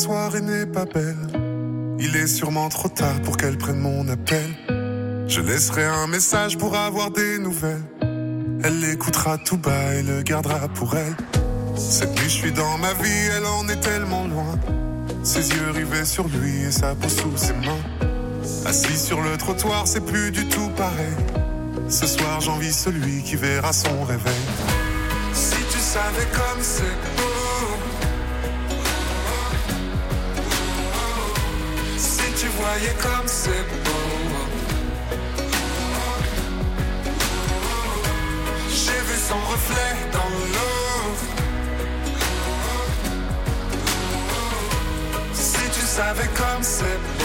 soirée n'est pas belle. Il est sûrement trop tard pour qu'elle prenne mon appel. Je laisserai un message pour avoir des nouvelles. Elle l'écoutera tout bas et le gardera pour elle. Cette nuit je suis dans ma vie, elle en est tellement loin. Ses yeux rivés sur lui et sa peau sous ses mains. Assis sur le trottoir, c'est plus du tout pareil. Ce soir j'envie celui qui verra son réveil. Si tu savais comme c'est beau, si tu voyais comme c'est beau. J'ai vu son reflet dans l'eau. Si tu savais comme c'est beau.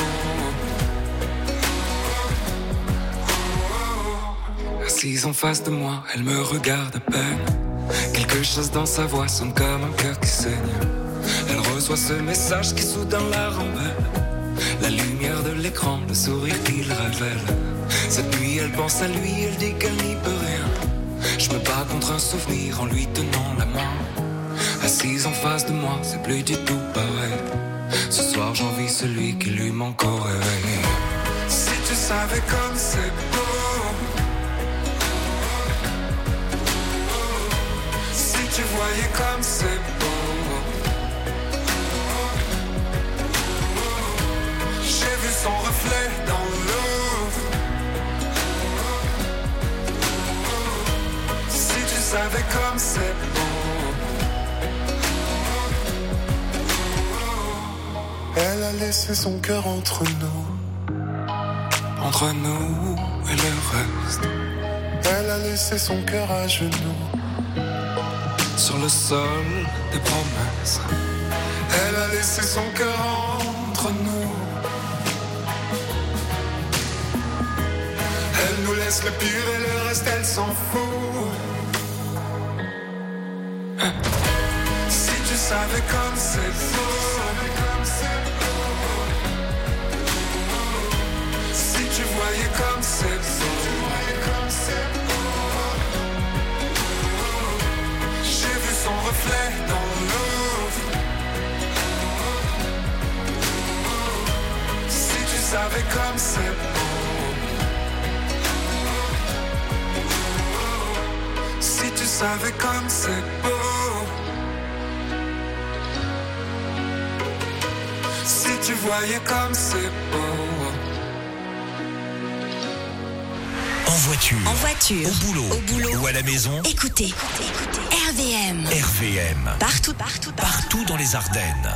Assise en face de moi, elle me regarde à peine. Quelque chose dans sa voix sonne comme un cœur qui saigne. Elle reçoit ce message qui soudain la rend belle. La lumière de l'écran, le sourire qu'il révèle. Cette nuit elle pense à lui, elle dit qu'elle n'y peut rien. Je me bats contre un souvenir en lui tenant la main. Assise en face de moi, c'est plus du tout pareil. Ce soir j'envie celui qui lui manque au réveil. Si tu savais comme c'est beau. Tu voyais comme c'est beau. J'ai vu son reflet dans l'eau. Si tu savais comme c'est beau. Elle a laissé son cœur entre nous. Entre nous et le reste. Elle a laissé son cœur à genoux. Sur le sol des promesses. Elle a laissé son cœur entre nous. Elle nous laisse le pire et le reste elle s'en fout. Si tu savais comme c'est beau. Si tu voyais comme c'est beau. Son reflet dans l'eau. Si tu savais comme c'est beau. Si tu savais comme c'est beau. Si tu voyais comme c'est beau. En voiture, au boulot ou à la maison. Écoutez. RVM. RVM. Partout dans les Ardennes.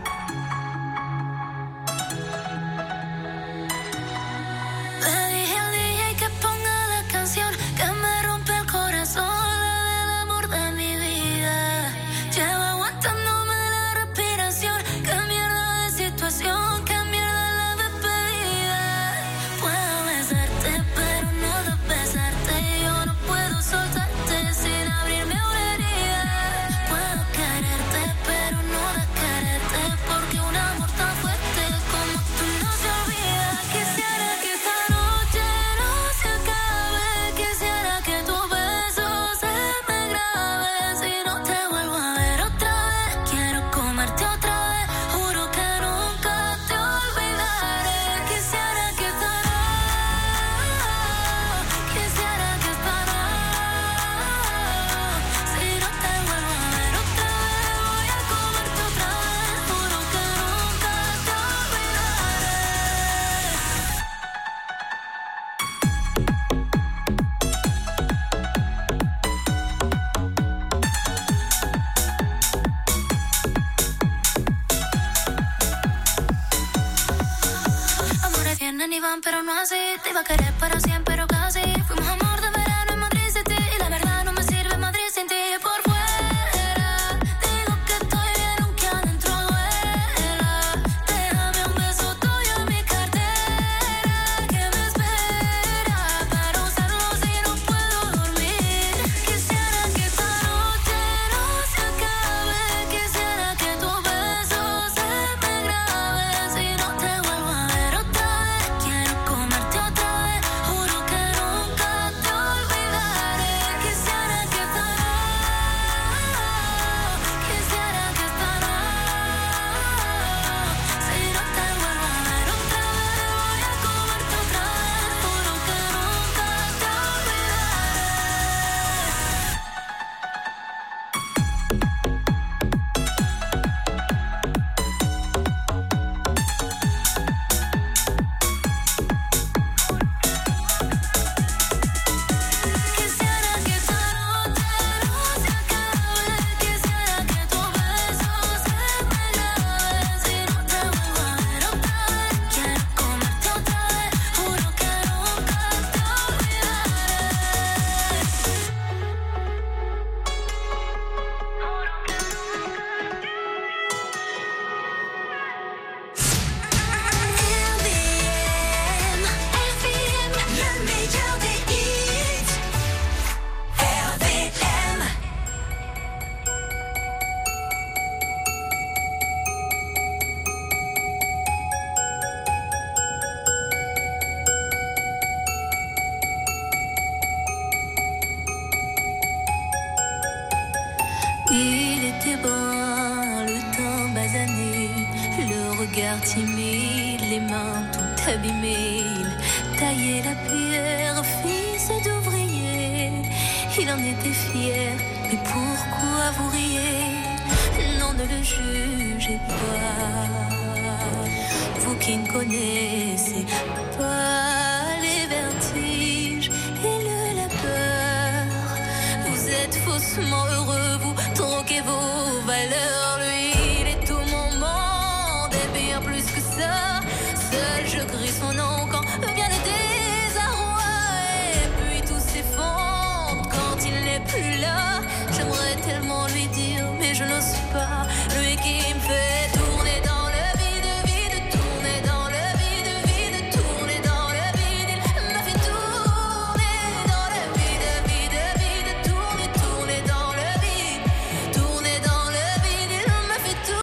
Pero no así, te iba a querer para siempre, pero casi. Fuimos amor de verano en Madrid City. Y la verdad no me sirve Madrid sin ti. Por fuera, digo que estoy bien aunque adentro duela. Déjame un beso tuyo en mi cartera que me espera para usarlo si no puedo dormir. Quisiera que esta noche no se acabe. Quisiera que tu beso se me grabe. Si no te vuelvo a ver otra vez, quiero comerte otra vez. Juro que nunca te timide, les mains tout abîmées. Il taillait la pierre, fils d'ouvrier. Il en était fier, mais pourquoi vous riez? Non, ne le jugez pas. Vous qui ne connaissez pas les vertiges et le labeur. Vous êtes faussement heureux, vous troquez vos valeurs. Lui, il est tout mon monde et bien plus que ça. Seul je crie son nom quand vient le désarroi. Et puis tout s'effondre quand il n'est plus là. J'aimerais tellement lui dire mais je n'ose pas. Lui qui me fait tourner dans le vide, vide, tourner dans le vide, vide, tourner dans le vide. Il m'a fait tourner dans le vide, vide, vide, tourner, tourner dans le vide, tourner dans le vide. Il m'a fait tourner.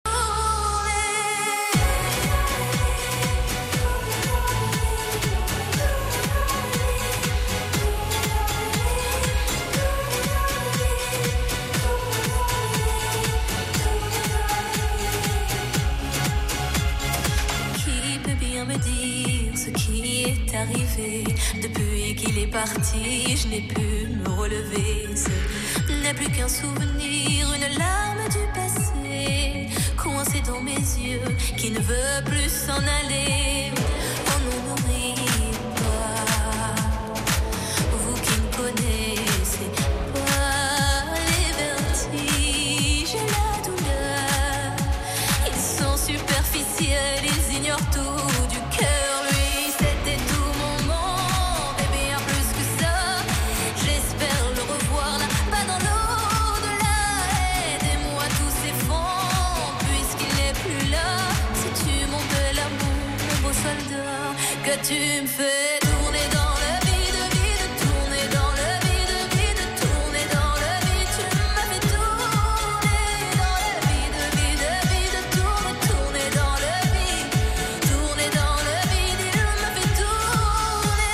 Qui peut bien me dire ce qui est arrivé? Depuis qu'il est parti, je n'ai pu me relever. Ce n'est plus qu'un souvenir, une larme du passé, coincée dans mes yeux, qui ne veut plus s'en aller. On ne nourrit pas. Vous qui ne connaissez pas les vertiges et la douleur, ils sont superficiels, ils ignorent tout du cœur. Lui, c'était tout mon monde et bien plus que ça. J'espère le revoir là-bas dans l'au-delà. Aidez-moi, tout s'effondre puisqu'il n'est plus là. Sais-tu mon bel amour, mon beau soldat, que tu me fais tourner dans le vide, vide, tourner dans le vide, vide, tourner dans le vide. Tu m'as fait tourner dans le vide, vide, vide, tourner, tourner dans le vide, tourner dans le vide. Il m'a fait tourner.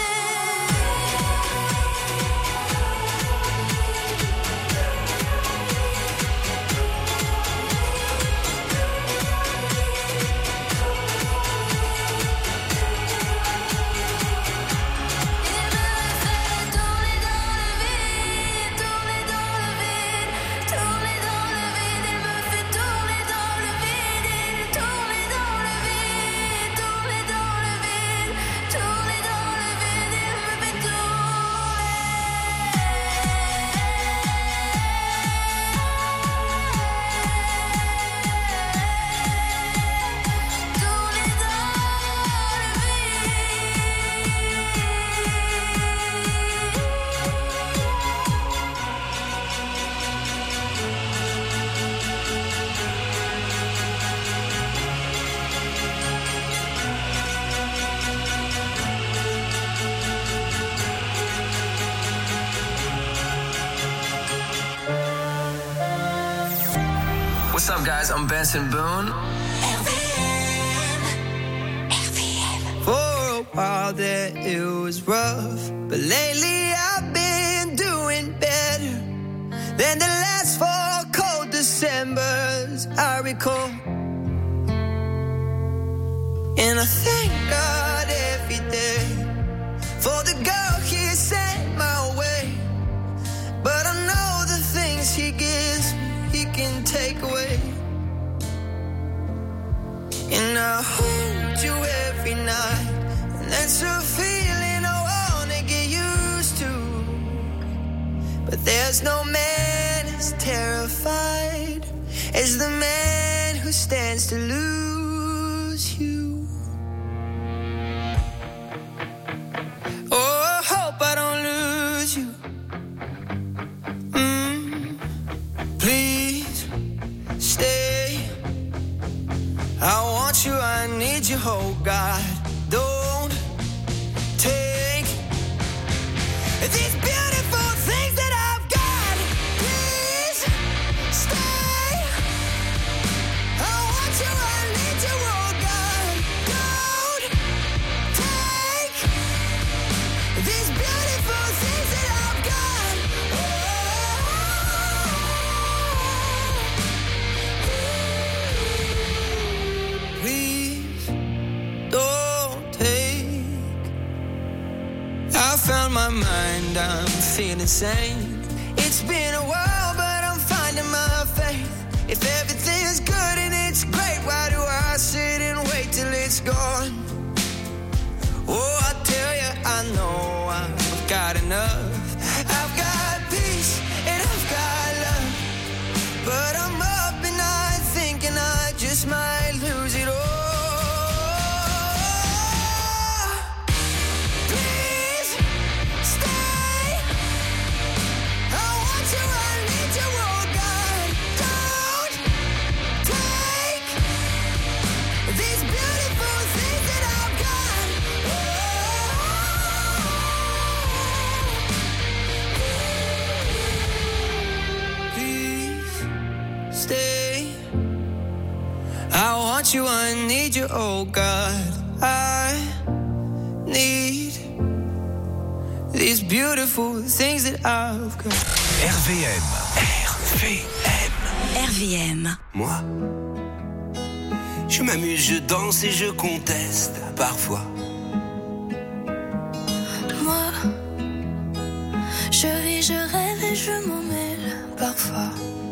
What's up, guys? I'm Benson Boone. For a while there it was rough, but lately I've been doing better than the last 4 cold Decembers I recall. And I thank God every day for the girl He sent my way. But I know the things He gives me, He can take away. And I hold you every night, and that's a feeling I wanna get used to. But there's no man as terrified as the man who stands to lose you. Oh, I hope I don't lose you. Please stay. I want you, I need you, oh God. Don't take these beautiful things that I've got. Please stay. I want you, I need you, oh God. Don't take these beautiful things that I've got. Please found my mind, I'm feeling sane. It's been a while, but I'm finding my faith. If everything's good and it's great, why do I sit and wait till it's gone? Oh, I tell you, I know I've got enough. I've got peace and I've got love, but I'm up and I thinking I just might lose it all. You, I need you, oh God, I need these beautiful things that I've got. RVM. RVM. Moi, je m'amuse, je danse et je conteste parfois. Moi, je vis, je rêve et je m'en mêle parfois.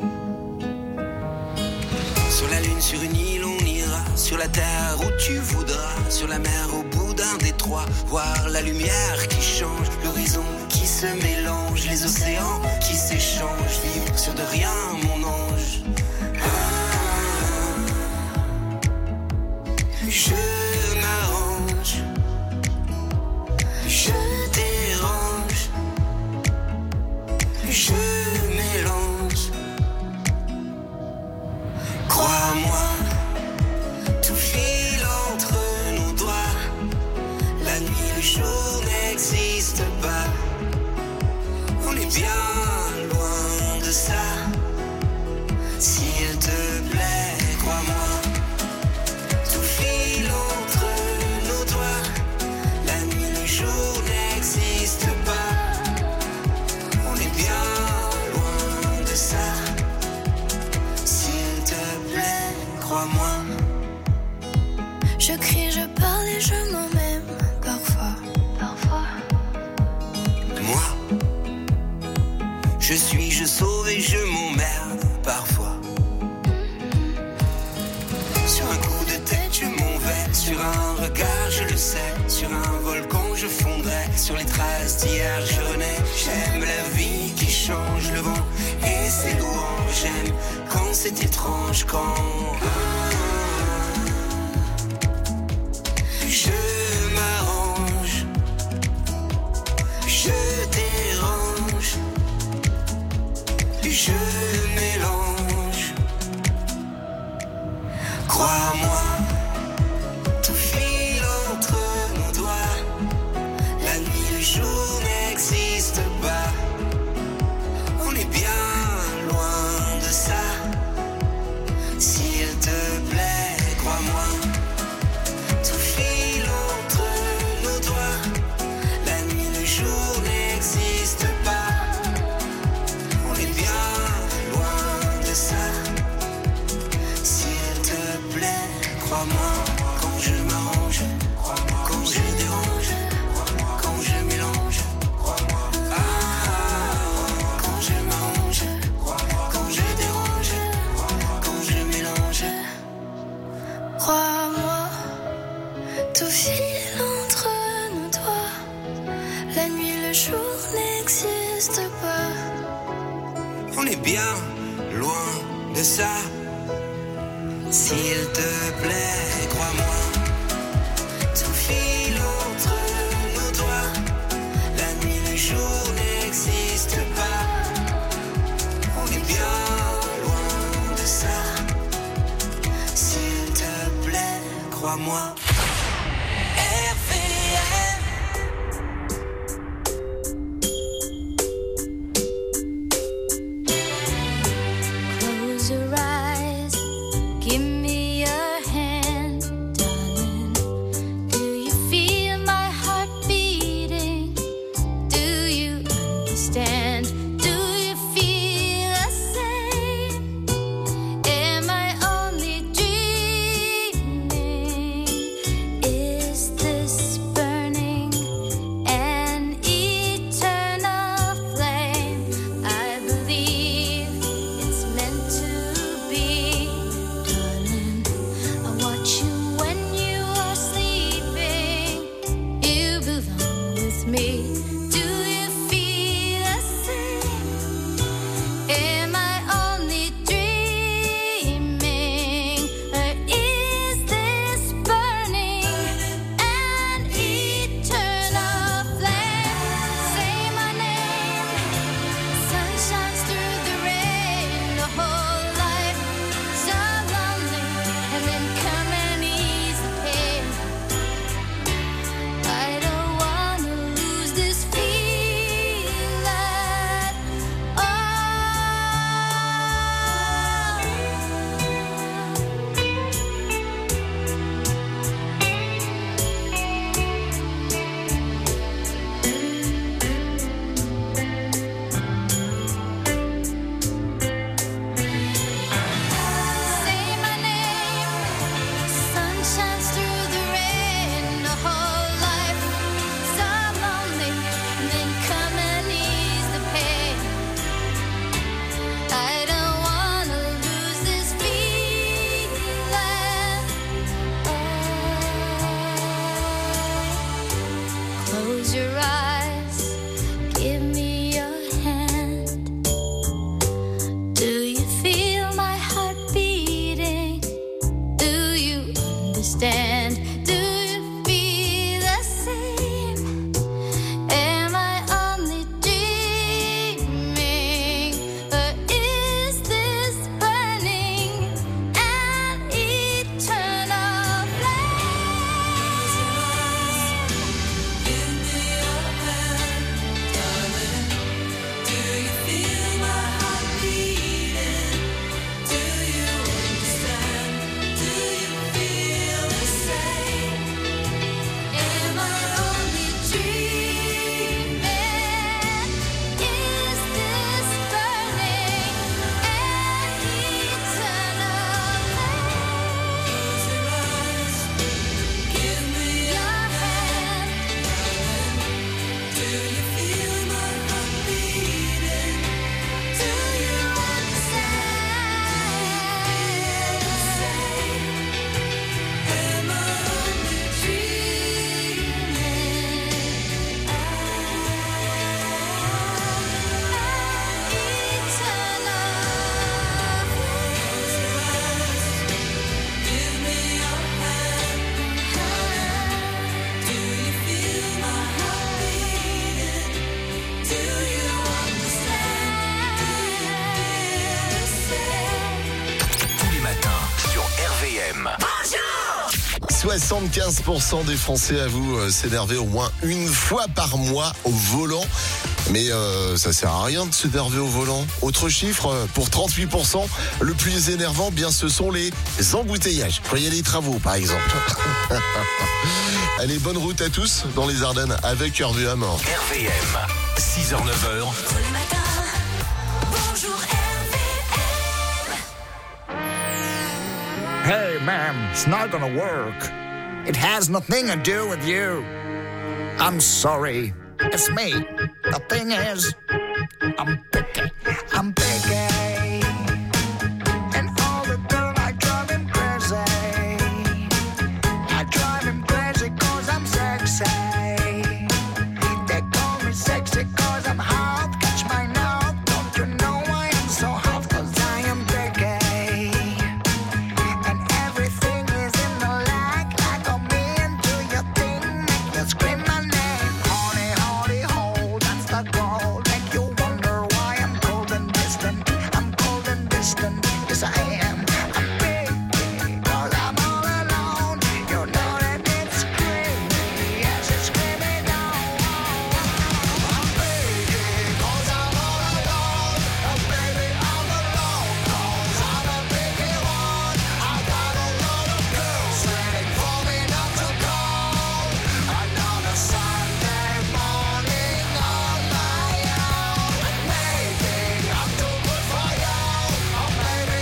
Sur la lune, sur une île, on ira. Sur la terre où tu voudras. Sur la mer, au bout d'un détroit. Voir la lumière qui change. L'horizon qui se mélange. Les océans qui s'échangent. Vivre sur de rien, mon ange. Je m'arrange. Je dérange. Je mélange. Crois-moi, tout file entre nos doigts. La nuit, le jour n'existe pas. On est bien loin de ça. S'il te plaît, crois-moi. Tout file entre nos doigts. La nuit, le jour n'existe pas. On est bien loin de ça. Crois-moi. Je crie, je parle et je m'en même parfois. Moi, je suis, je sauve et je m'emmerde parfois. Sur un coup de tête, je m'en vais. Sur un regard, je le sais. Sur un volcan, je fondrai. Sur les traces d'hier, je renais. J'aime la vie qui change, le vent et ses louanges. J'aime quand c'est étrange, quand je m'arrange, je dérange, je mélange. Crois-moi, tout file entre nos doigts. La nuit, le jour n'existe pas. On est bien loin de ça. S'il te plaît, crois-moi. Tout file entre nos doigts. La nuit, le jour n'existe pas. On est bien loin de ça. S'il te plaît, crois-moi. Quand je m'arrange, quand je dérange, quand je mélange. Quand je m'arrange, quand je dérange, quand je mélange. Crois-moi, tout file entre nos doigts. La nuit, le jour n'existe pas. On est bien loin de ça. S'il te plaît, crois-moi. Tout file entre nos doigts. La nuit, le jour n'existe pas. On est bien loin de ça. S'il te plaît, crois-moi. Close your eyes, give me your hand, darling. Do you feel my heart beating? Do you understand? Do you feel the same? Am I only dreaming? Is 75% des Français avouent s'énerver au moins une fois par mois au volant. Mais ça sert à rien de s'énerver au volant. Autre chiffre, pour 38%, le plus énervant, bien ce sont les embouteillages. Quand il y a des travaux, par exemple. Allez, bonne route à tous dans les Ardennes avec RVM. RVM, 6h-9h. Bonjour RVM. Hey, ma'am, it's not gonna work. It has nothing to do with you. I'm sorry. It's me. The thing is, I'm picky. I'm picky. And all the girls, I drive him crazy. I drive him crazy 'cause I'm sexy. They call me sexy 'cause I'm hot. Catch my knob. Don't you know I am so hot 'cause I am picky. And everything is in the like I'm into your thing. Make you scream my name. Yes, I am. I'm big, 'cause I'm all alone. You know that it's screaming, yes, it's screaming down. I'm big, 'cause I'm all alone. Oh, baby, I'm alone, 'cause I'm a biggie one. I got a lot of girls waiting for me not to call. Another Sunday morning on my own. Maybe I'm too good for you. Oh, baby.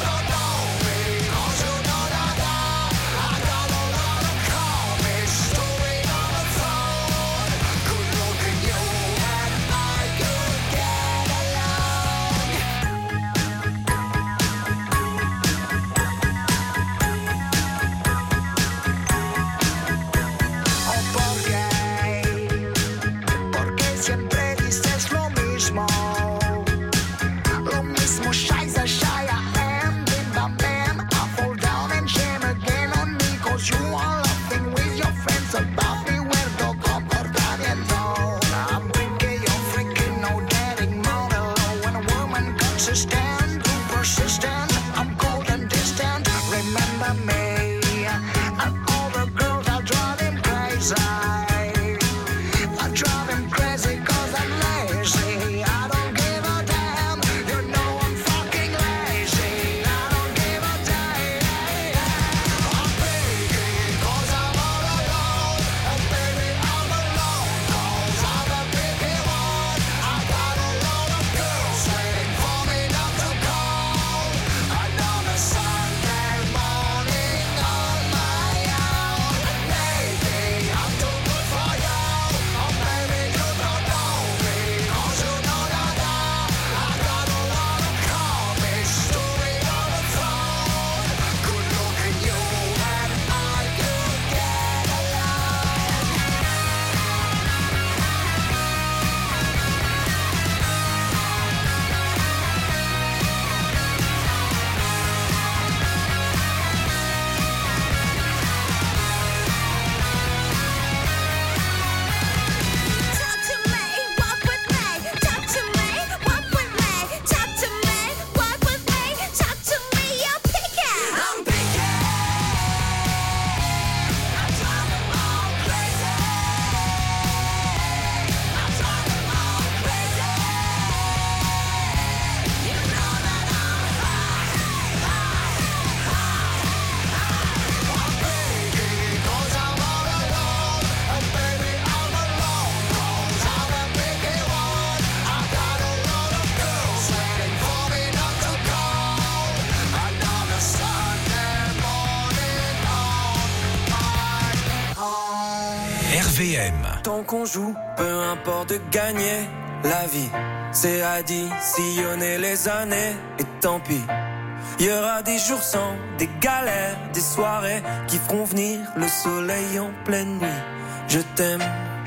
RVM. Tant qu'on joue, peu importe de gagner. La vie, c'est additionner les années. Et tant pis, il y aura des jours sans, des galères, des soirées qui feront venir le soleil en pleine nuit. Je t'aime,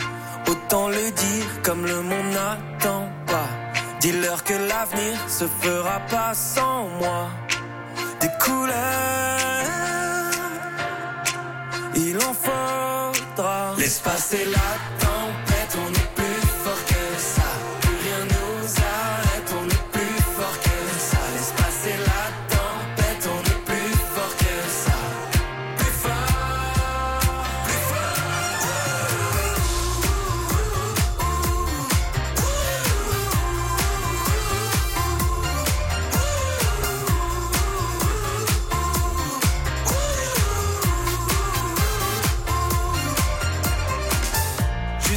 autant le dire comme le monde n'attend pas. Dis-leur que l'avenir se fera pas sans moi. Des couleurs, il en faudra. Laisse passer la tempête, on est plus fort que ça. Plus rien nous arrête, on est plus fort que ça. Laisse passer la tempête, on est plus fort que ça. Plus fort.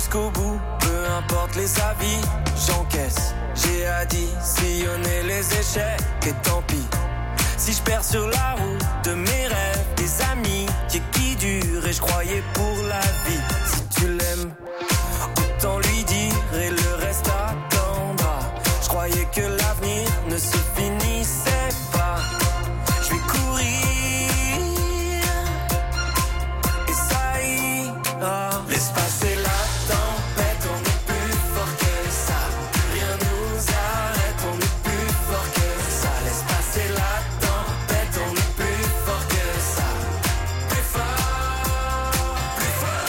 jusqu'au bout, peu importe les avis, j'encaisse. J'ai additionné les échecs et tant pis. Si je perds sur la route de mes rêves, des amis qui durent et je croyais pour la vie. Si tu l'aimes, autant lui dire et le reste attendra. Je croyais que l'avenir ne se finissait pas. Je vais courir et ça ira. Laisse passer la tempête, on est plus fort que ça. Rien nous arrête, on est plus fort que ça. Laisse passer la tempête, on est plus fort que ça. Plus fort, plus fort.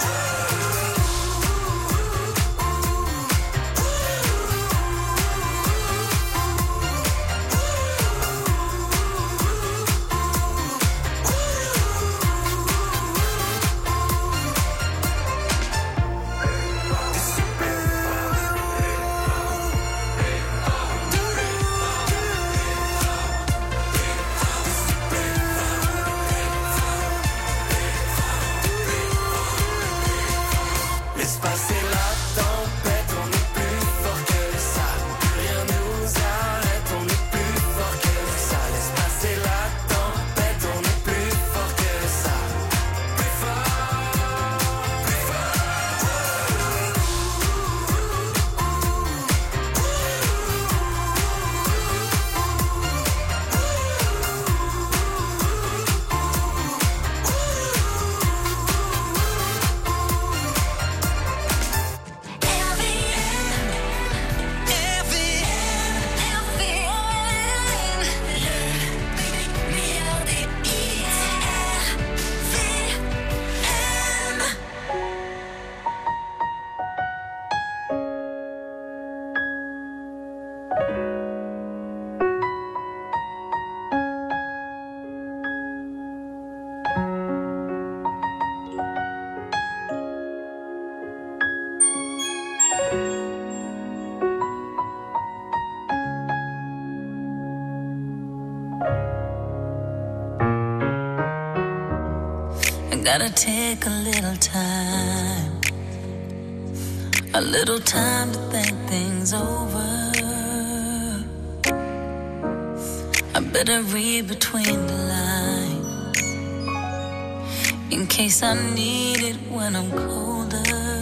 Laisse passer la tempête, on est plus fort que ça. Rien nous arrête, on est plus fort que ça. Laisse passer la tempête, on est plus fort que ça. Plus fort, plus I gotta take a little time to think things over. I better read between the lines in case I need it when I'm colder.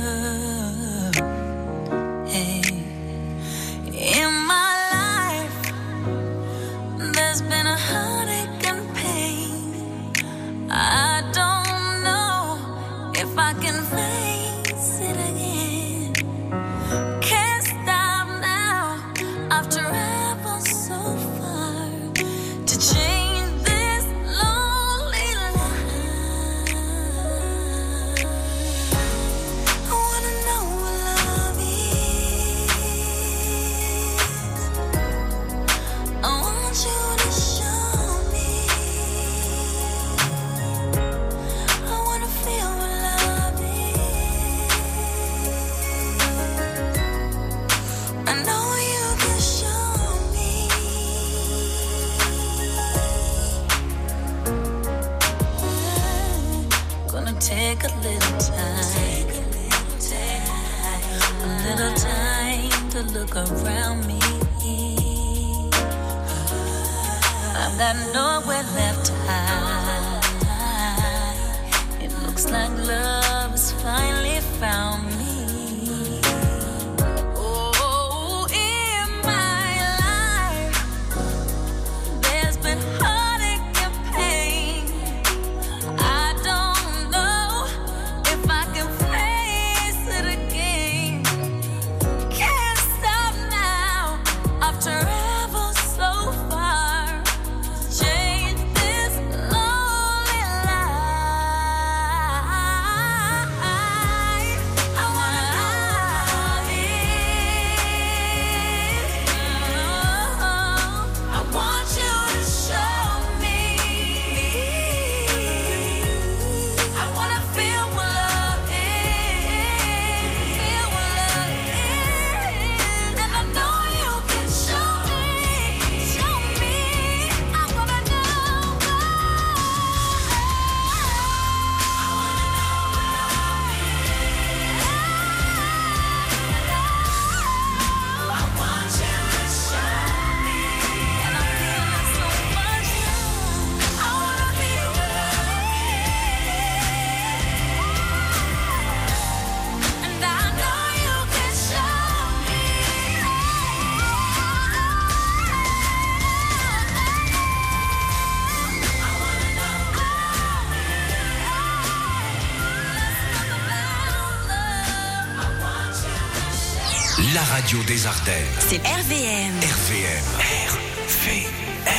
Hey, in my life, there's been a heartache and pain. I don't know if I can face it again. Can't stop now. I've traveled so far to change this lonely life. I wanna know what love is. I want you to show me. I wanna feel what love is. I know you can show me. Gonna take a little time to look around me. I've got nowhere left to hide. It looks like love has finally found me. Oh, in my life, there's been heartache and pain. I don't know if I can face it again. Can't stop now. I've traveled so far to change this lonely life. la radio des Ardennes. C'est RVM. RVM. RVM.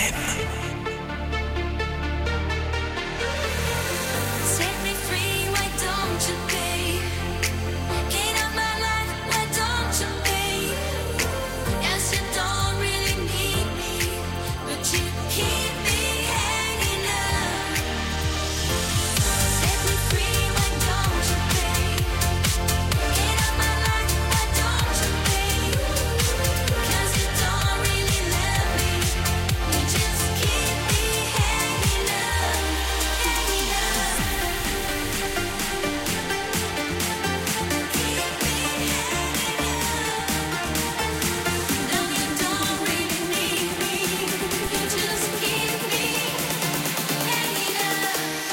Set me free, why don't you, babe? Get out my life, why don't you, babe? Yes, you don't really need me, but you keep me hanging up. Set me free, why don't you, babe? Get out my life, why don't you, babe? 'Cause you don't really love me, you just keep me hanging up, hanging up. No, you don't really need me, you just keep me hanging up.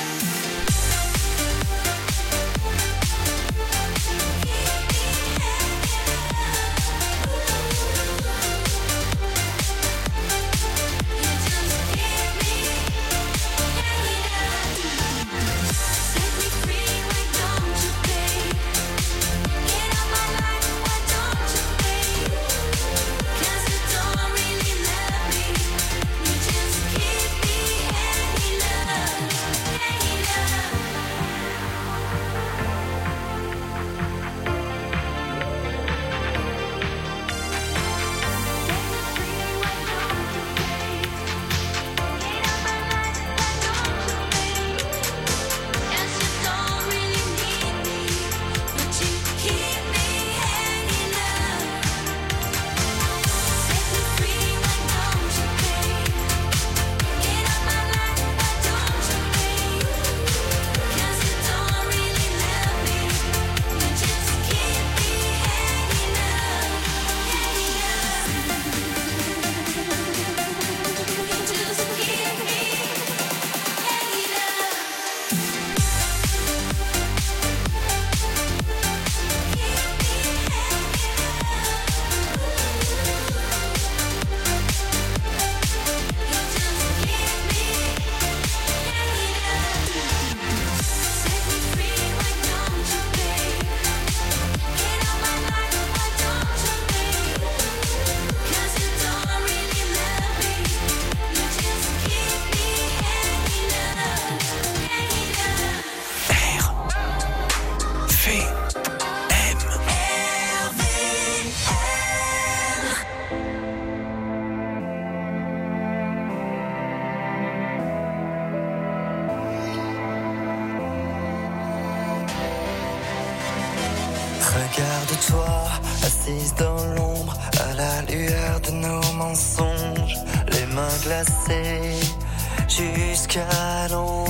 Set me free, why don't you, babe? Get out my life, why don't you, babe? 'Cause you don't really love me, you just keep me hanging up, hanging up. Yes, you don't really need me, but you keep me hanging up. Set me free, why don't you, babe? Get out my life, why don't you, babe? 'Cause you don't really love me, you just keep me hanging up, hanging up. You just keep me hanging up. Regarde-toi, assise dans l'ombre, à la lueur de nos mensonges, les mains glacées jusqu'à l'ombre.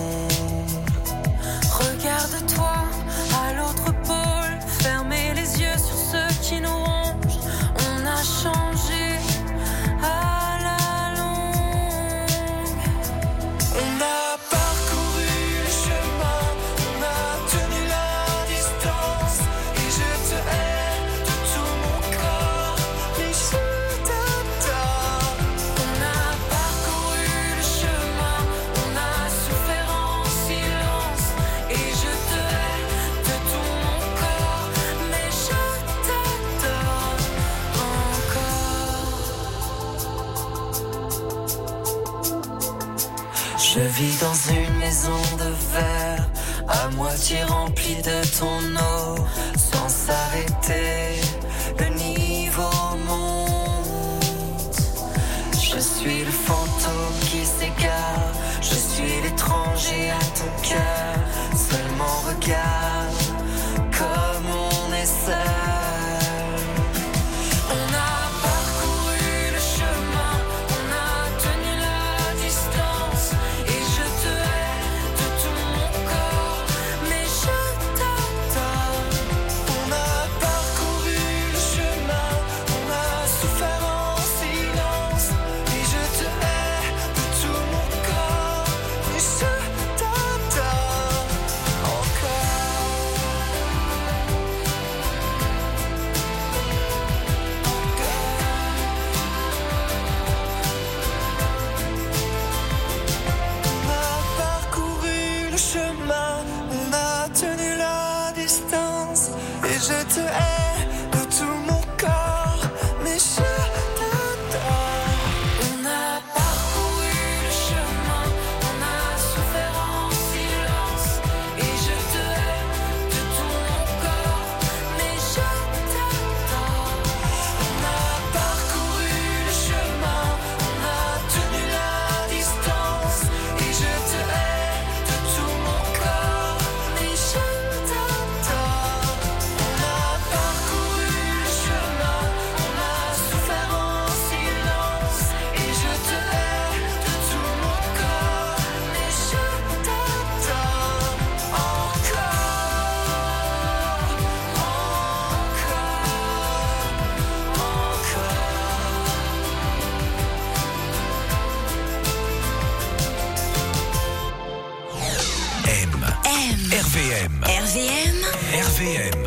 Regarde-toi à l'autre pôle, fermez les yeux sur ceux qui nous rongent. On a changé à la longue. On a parcouru le chemin, on a tenu la distance, et je te hais de tout mon corps, mais je t'adore. On a parcouru le chemin, on a souffert en silence, et je te hais de tout mon corps, mais je t'adore encore. Je vis dans une maison de verre, à moitié remplie de ton eau, sans s'arrêter, le niveau monte. Je suis le fantôme qui s'égare, je suis l'étranger à ton cœur, seulement regarde comme on est seul. On a parcouru le chemin, on a tenu la distance, et je te hais de tout mon corps, mais je t'adore. On a parcouru le chemin, on a souffert en silence, et je te hais de tout mon corps, mais je t'adore encore. RVM.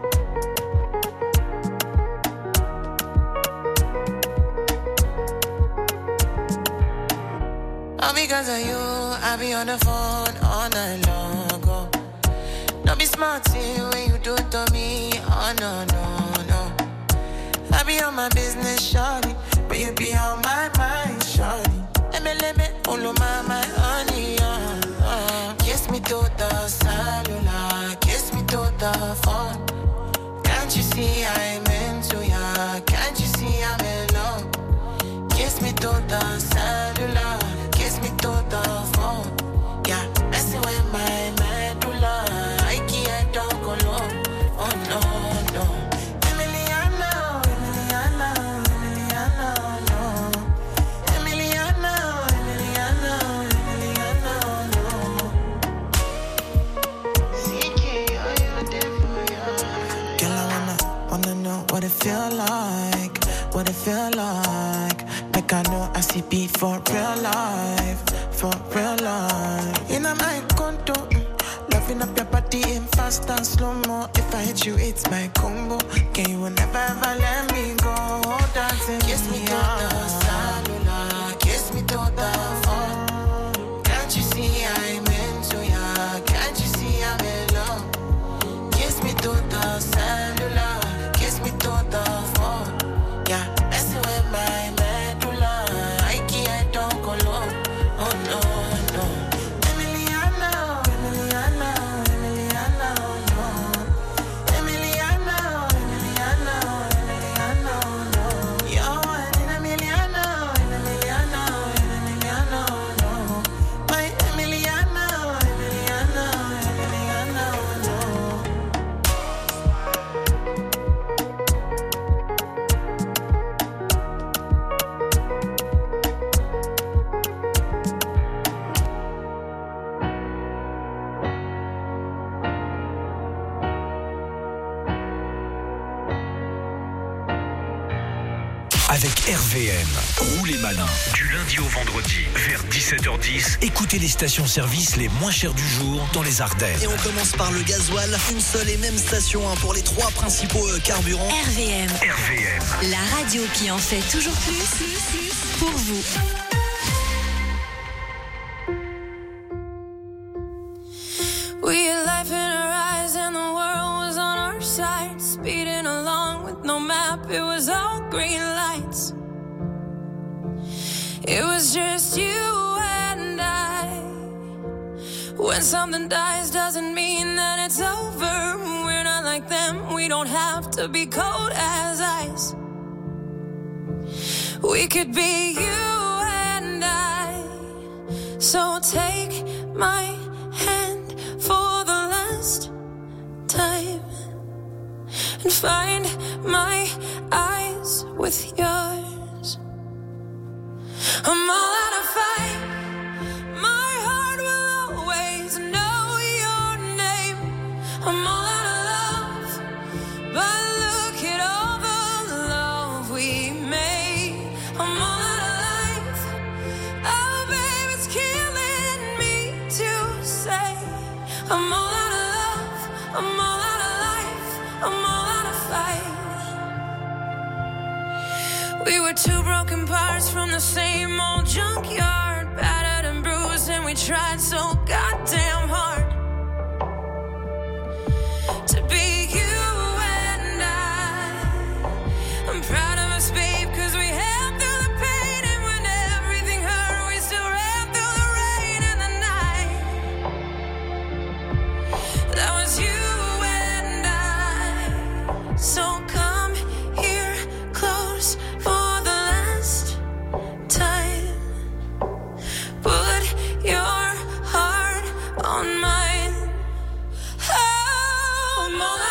All because of you, I be on the phone all night long. Oh. Don't be smart when you do it to me. Oh no, no, no. I be on my business, shawty, but you be on my mind, shawty. Let me, all of my honey, kiss me to the cellular, kiss me to the phone. Can't you see I'm into ya? Can't you see I'm in love? Kiss me to the cellular, kiss me to the phone. Yeah, messing with my medulla, I can't talk alone. Oh no, no. Emiliano, Emiliano, Emiliano, no. Emiliano, Emiliano, Emiliano, no. CK, are you there for ya? Girl, I wanna know what it feel like, what it feel like. Like I know I see beat for real life, for real life. In my condo, loving up your body in fast and slow-mo. If I hit you, it's my combo. Can you never ever let me go? Dancing kiss me to the cellular, kiss me to the phone. Can't you see I'm into ya? Can't you see I'm in love? Kiss me to the cellular, kiss me to the phone. Yeah, messing with my medulla, I can't talk alone. Oh no, no. Emiliano, Emiliano, Emiliano, no. Emiliano, Emiliano, Emiliano, no. Yo, Emiliano, Emiliano, Emiliano, no. My Emiliano, Emiliano, Emiliano, no. Avec RVM, roulez malin. Du lundi au vendredi, vers 17h10, écoutez les stations-service les moins chères du jour dans les Ardennes. Et on commence par le gasoil, une seule et même station pour les 3 principaux carburants. RVM. RVM. La radio qui en fait toujours plus pour vous. We had life in our eyes and the world was on our side. Speeding along with no map, it was all green lights. It was just you and I. When something dies doesn't mean that it's over. We're not like them, we don't have to be cold as ice. We could be you and I. So take my hand for the last time and find my eyes with yours. I'm all out of fight. My heart will always know your name. I'm all out of love, but look at all the love we made. I'm all out of life. Oh, babe, it's killing me to say. I'm all out of love. I'm all out of life. I'm all out of fight. We were 2 broken parts from the same old junkyard, battered and bruised, and we tried so goddamn hard to be you and I'm proud of us, babe, 'cause we held through the pain, and when everything hurt, we still ran through the rain and the night. That was you and I. So come here close for the last time. Put your heart on mine. Oh, I'm all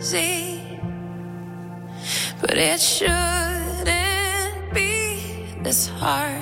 easy, but it shouldn't be this hard.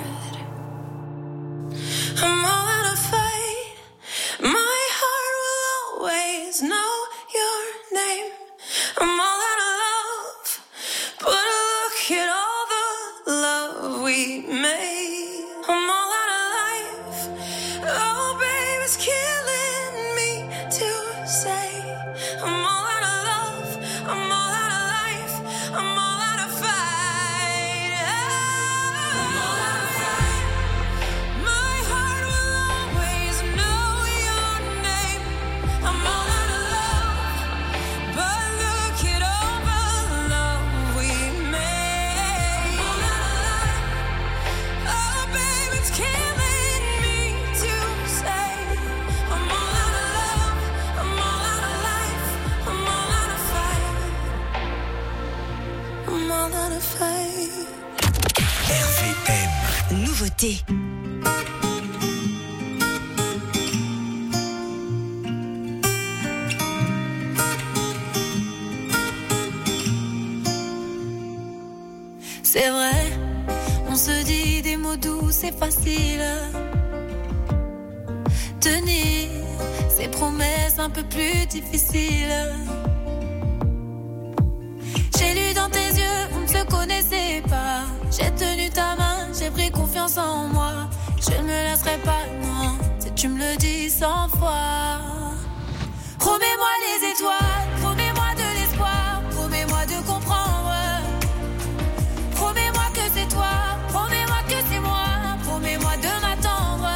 I'm all out of fight. My heart will always know your name. I'm all out of love, but look at all the love we made. I'm all out of life. Oh, baby, it's killing me to say. I'm all out of love. I'm all out of life. I'm all out of fight. I'm all out of fight. My heart will always know your name. I'm all out of love, but look at all the love we made. I'm all out of life. Oh, baby, it's killing me to say. I'm all out of love. I'm all out of life. I'm all out of fight. I'm all out of fight. RVM. Nouveauté. C'est vrai, on se dit des mots doux, c'est facile. Tenir ces promesses un peu plus difficiles. J'ai lu dans tes yeux, on ne se connaissait pas. J'ai tenu ta main, j'ai pris confiance en moi. Je ne me laisserai pas, non, si tu me le dis 100 fois. Promets-moi les étoiles, promets-moi de l'espoir, promets-moi de comprendre. Promets-moi que c'est toi, promets-moi que c'est moi, promets-moi de m'attendre.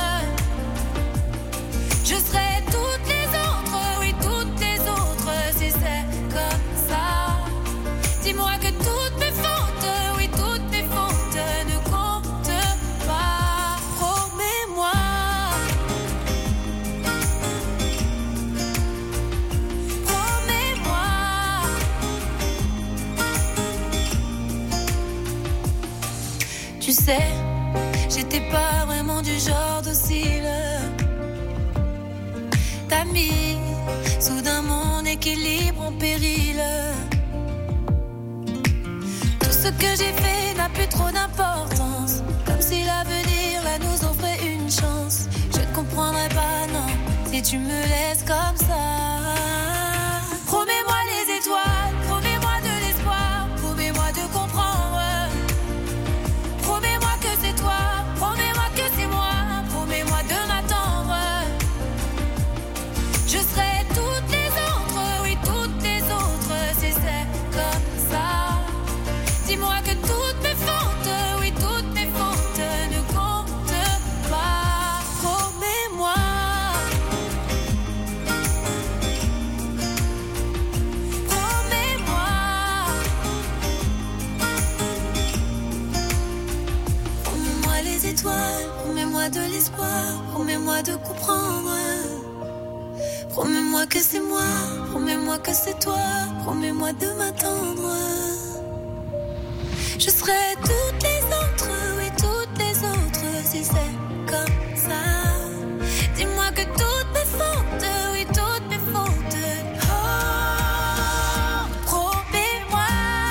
Je serai toutes les autres, oui toutes les autres, si c'est comme ça. Dis-moi que toutes mes fautes, oui toutes mes fautes ne comptent pas. Promets-moi. Promets-moi. Tu sais, j'étais pas vraiment du genre docile. T'as mis soudain mon équilibre en péril. Tout ce que j'ai fait n'a plus trop d'importance. Comme si l'avenir là nous offrait une chance. Je ne comprendrai pas, non, si tu me laisses comme ça. Promets-moi les étoiles, promets-moi de l'espoir, promets-moi de comprendre. Promets-moi que c'est toi, promets-moi que c'est moi, promets-moi de m'attendre. Je serai toutes les autres, oui toutes les autres, si c'est comme ça. Dis-moi que toutes mes fautes, oui toutes mes fautes ne comptent pas. Promets-moi. Promets-moi. Promets-moi les étoiles, promets-moi de l'espoir, promets-moi de comprendre. Promets-moi que c'est moi, promets-moi que c'est toi, promets-moi de m'attendre. Je serai toutes les autres, oui toutes les autres, si c'est comme ça. Dis-moi que toutes mes fautes, oui toutes mes fautes. Oh, promets-moi.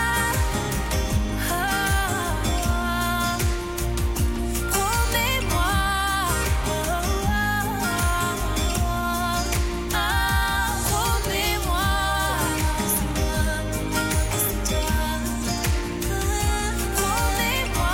Oh, promets-moi. Promets-moi. C'est toi. Promets-moi.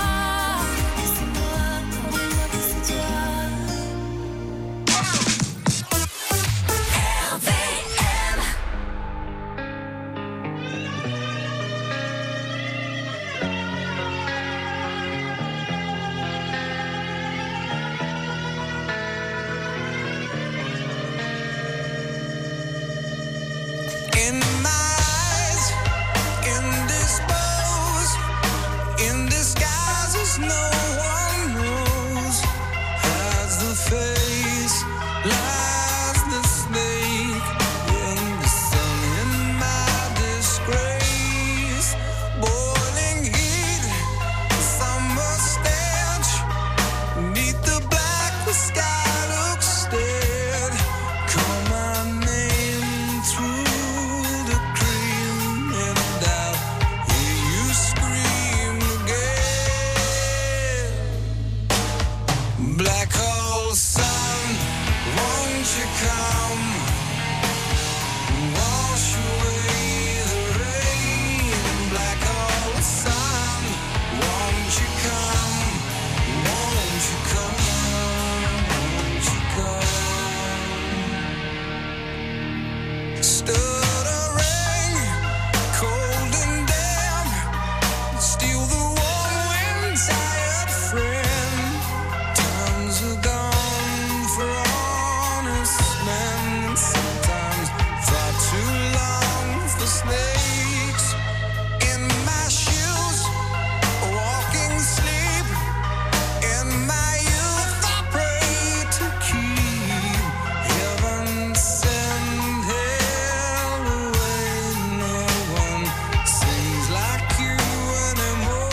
stuttering, cold and damp, still the warm wind, tired friend. Times are gone for honest men, and sometimes far too long for snakes. In my shoes, walking sleep, in my youth I pray to keep heaven send hell away. No one sings like you anymore.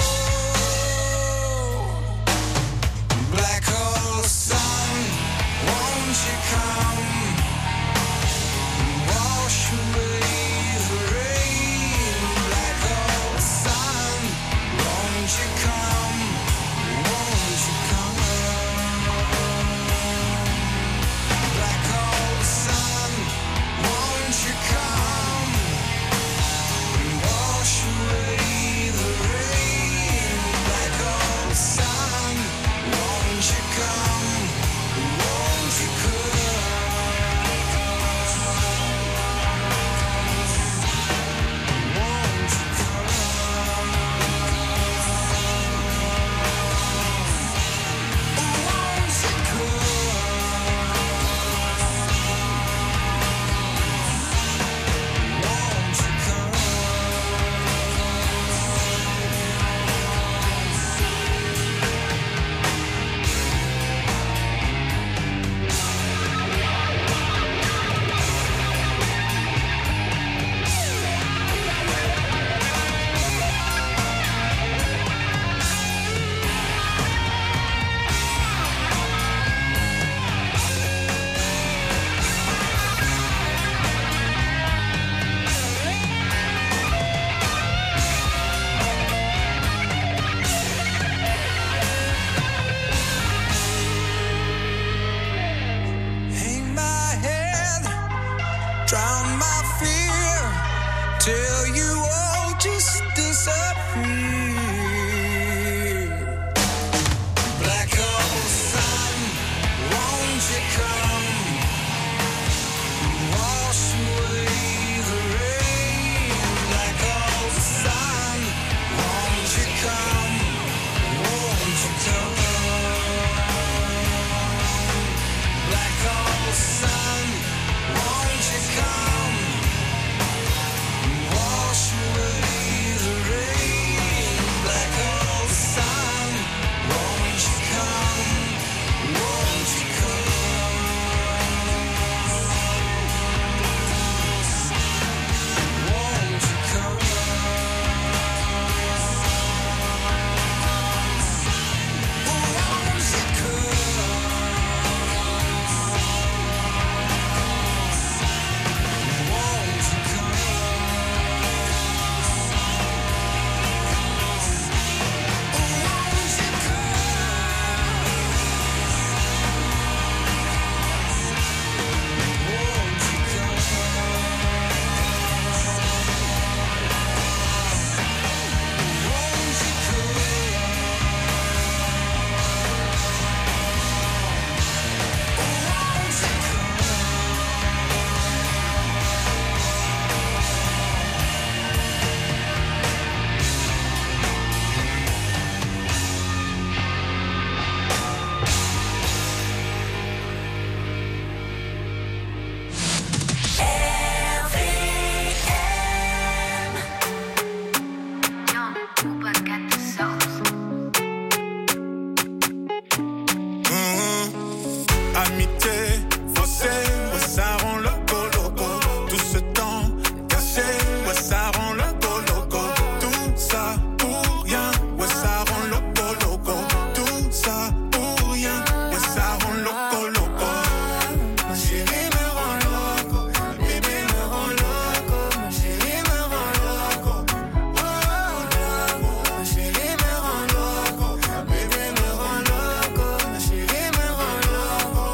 Black hole sun, won't you come wash away the rain? Black hole sun, won't you come? Won't you come? Black hole sun, won't you come wash away the rain? Black hole sun, won't you come? Won't you come? Hang my head, drown my fear, till you all just disappear. Black hole sun, won't you come wash away the rain? Black hole sun, won't you come? Won't you come? Black hole sun, won't you come wash away the rain? Black hole sun, won't you come? Won't you come? Won't you come? Won't you Amitié, faussée, ouais, ça rend loco, loco. Tout ce temps caché, ouais, ça rend loco, loco. Tout ça pour rien, ouais, ça rend loco, loco. Tout ça pour rien, ouais, ça rend loco, loco. Ma chérie me rend loco, ma bébé me rend loco. Ma chérie me rend loco, oh, loco. Ma chérie me rend loco, ma bébé me rend loco. Ma chérie me rend loco.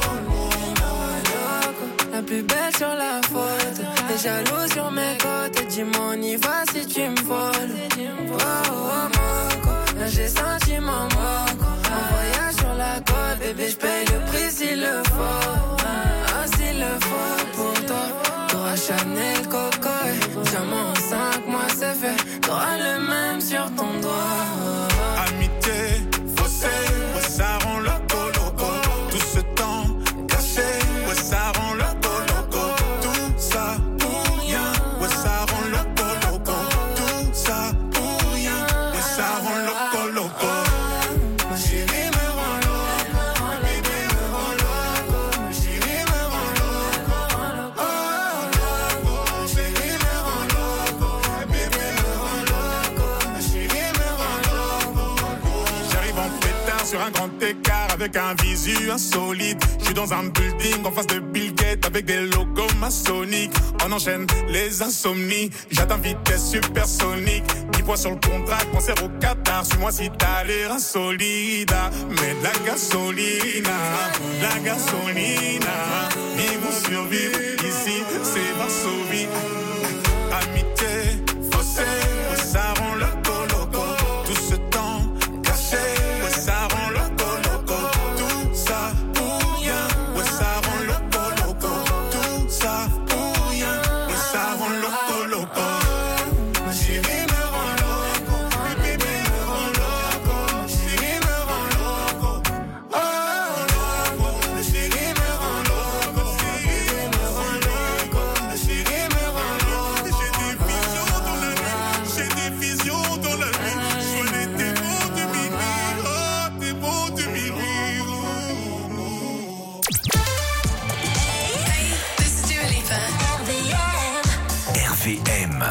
La plus belle sur la photo, les jaloux sur mes côtes. Dis-moi on y va si tu me voles. Oh, oh, Moco, là j'ai senti mon moco. En voyage sur la côte, bébé j'paye le prix s'il le faut. Ah s'il le faut pour toi. à Chanel, Coco. Diamant en 5 mois, c'est fait. T'auras le même sur ton doigt. Amitié, faussée, ouais, ça rend loco, loco. Tout ce temps caché, ouais, ça rend loco, loco. Tout ça pour rien, ouais, ça rend loco, loco. Tout ça pour rien, ouais, ça rend loco, loco. Ma chérie me rend loco, ma bébé me rend loco. Ma chérie me rend loco, ma chérie me rend loco. Ma bébé me rend loco, ma chérie me rend loco. J'arrive en pétard sur un grand écart avec un visu insolite. J'suis dans un building en face de Bill Gates avec des logos maçonniques. On enchaîne les insomnies. J'atteins vitesse supersonique. 10 points sur le contrat, concert au Qatar. Suis-moi si t'as l'air insolide. Mais de la gasolina, la gasolina. Vivons survivre, ici c'est Varsovie. Amitié, faussée, ouais, ça rend loco, loco. Tout ce temps caché, ouais, ça rend loco, loco. Tout ça pour rien, ouais, ça rend loco, loco. Tout ça pour rien, ouais, ça rend loco, loco. Ma chérie me rend loco, ma bébé me rend loco. Ma chérie me rend loco, loco. Ma chérie me rend loco, ma chérie me rend loco. Ma chérie me rend loco. J'ai des visions dans la nuit, j'ai des visions dans la nuit. Je connais tes mots de minuit, oh, tes mots de minuit. Hey, this is Dua Lipa. RVM.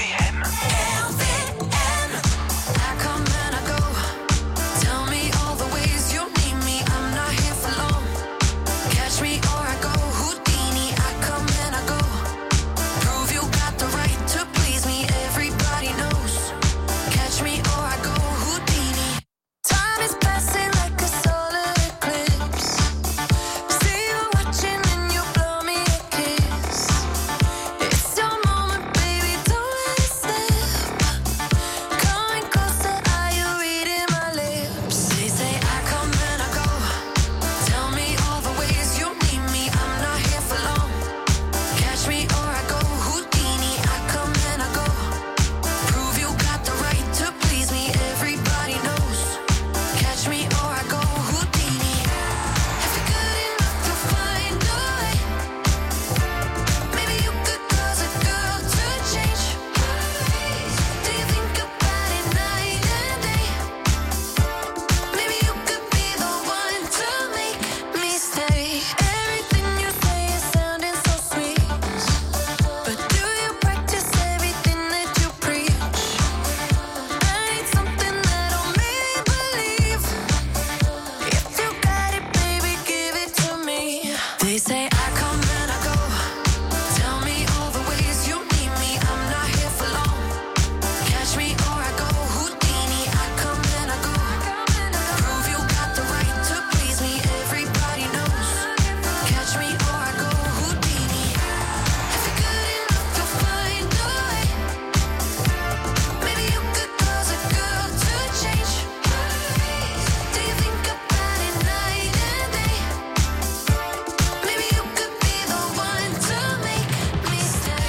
I come and I go. Tell me all the ways you need me. I'm not here for long. Catch me or I go Houdini. I come and I go. Prove you got the right to please me. Everybody knows. Catch me or I go Houdini. Time is passing like a solar eclipse. See you watching and you blow me a kiss. It's your moment, baby, don't let it slip. Coming closer, are you reading my lips? They say I come and I go. Tell me all the ways you need me. I'm not here for long. Catch me or I go Houdini. I come and I go. Prove you got the right to please me. Everybody knows. Catch me or I go Houdini. If you're good enough, you'll find a way. Maybe you could cause a girl to change. Do you think about it night and day? Maybe you could be the one to make me stay. Everything you say is sounding so sweet, but do you practice everything that you preach? I need something that'll make me believe. If you got it, baby, give it to me. They say I come and I go. Tell me all the ways you need me. I'm not here for long. Catch me or I go Houdini. I come and I go. Prove you got the right to please me. Everybody knows. Catch me or I go Houdini. If you're good enough, you'll find a way. Maybe you could cause a girl to change. Do you think about it night and day? Maybe you could be the one to make me stay.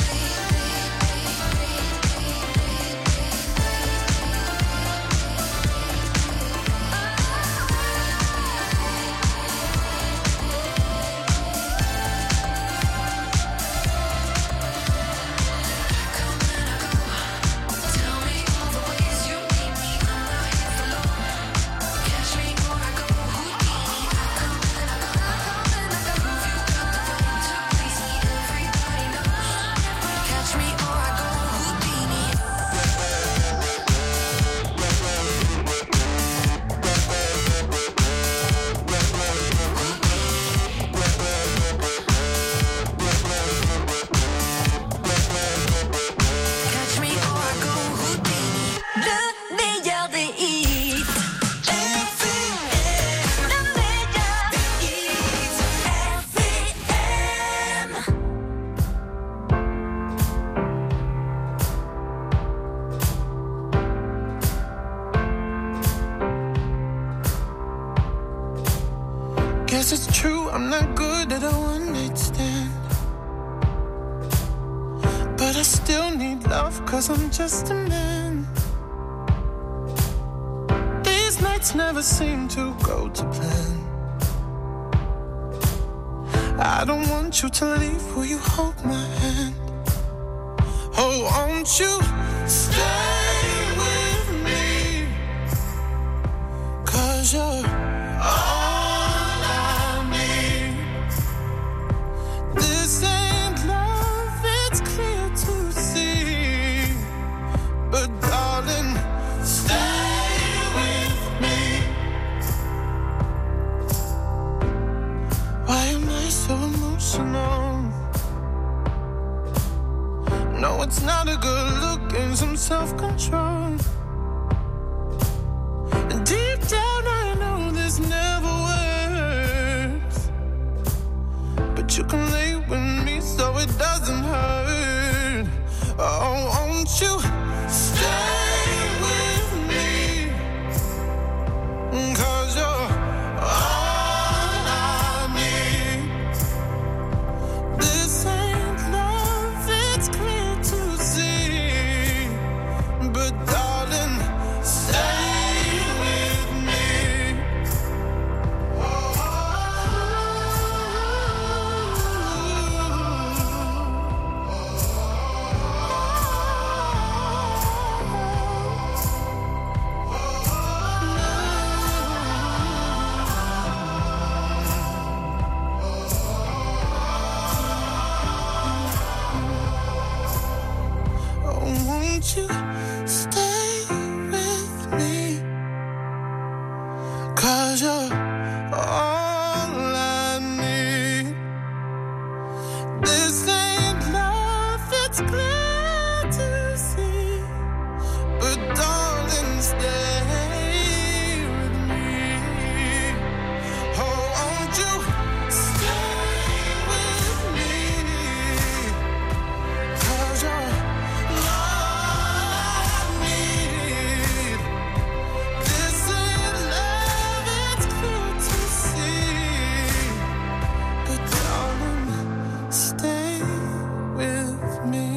Tell me all the ways you need me. I'm not here for long. Catch me or I go Houdini. I come and I go. Prove you got the right to please me. Everybody knows. Catch me or I go Houdini. Catch me or I go Houdini. Le meilleur des hits. Le meilleur des hits. RVM. Guess it's true, I'm not good at a one night stand. I still need love, cause I'm just a man. These nights never seem to go to plan. I don't want you to leave, will you hold my hand? Oh, won't you stay with me? Cause you're all I need. This ain't love, it's clear to see. But darling, stay with me. Why am I so emotional? No, it's not a good look, and some self-control. And deep down I know this never works, but you can lay with me so it doesn't hurt. Oh, won't you stay with me? 'Cause you're all I need. This ain't love, it's clear to see. But darling, stay with me. Oh, won't you